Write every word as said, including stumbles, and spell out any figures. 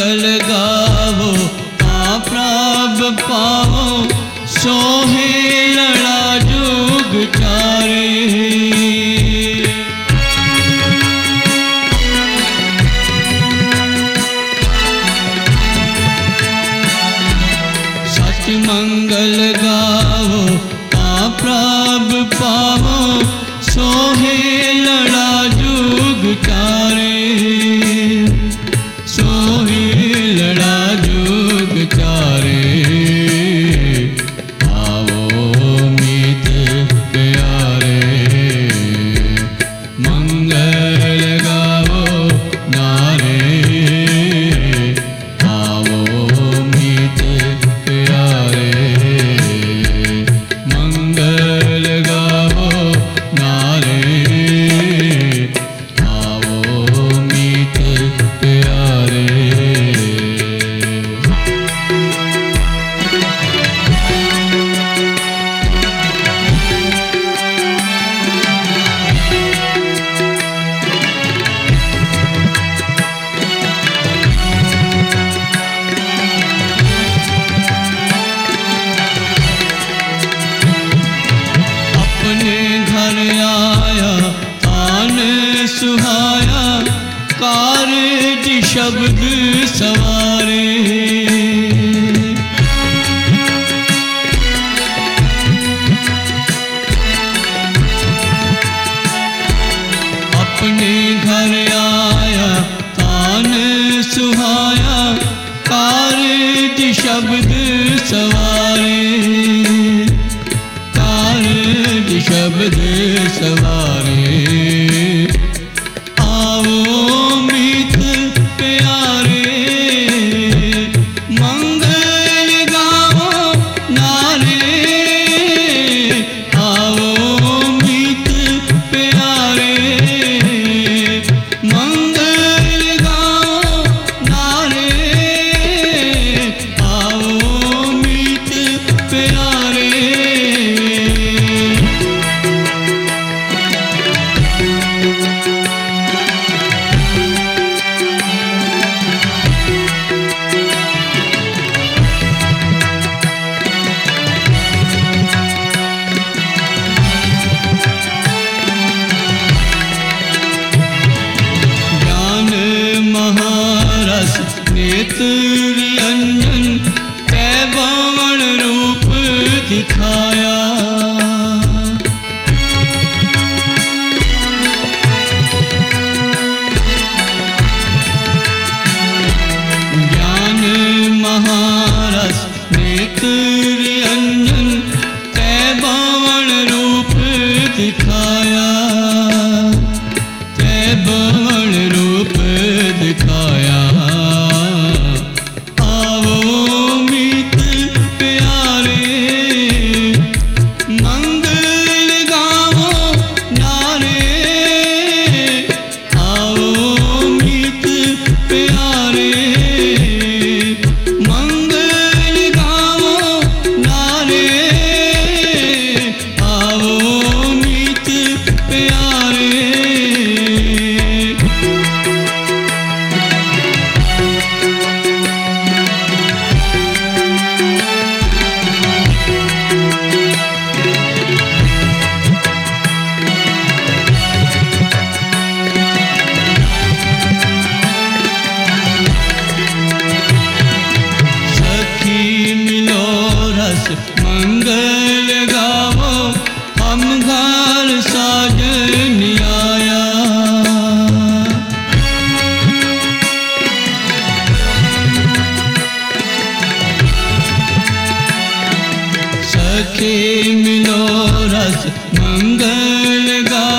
मंगल गावो हाँ प्रभ पावो सोहे लड़ा जुग चारे। सच मंगल गावो हाँ प्रभ पावो सोहे लड़ा जुग चारे। सोहे लड़ा जुग चारे आवो मीत प्यारे। मंगल गावो नारे आवो मीत प्यारे। मंगल गावो नारे आवो मीत प्यारे। अपने घर आया तान सुहाया कारज शब्द सवारे। अपने घर आया तान सुहाया कारज शब्द सवारे। कारज शब्द सवारे आओ मीत प्यारे। मंगल गावो नारे आओ मीत प्यारे। मंगल गावो नारे आओ मीत प्यारे। ज्ञान महारस नेत्र अंजन कैवण रूप दिखाया। ज्ञान महारस नेत्र अंजन कैवण रूप दिखाया। कैवण रूप दिखाया आवो मीत प्यारे। मंगल गावो नारे आओ मीत प्यारे। मंगल गावो नारे आओ मीत प्यारे। सखी मिलो रस मंगल गावो हम घर साजन आया। सखी मिलो रस मंगल गावो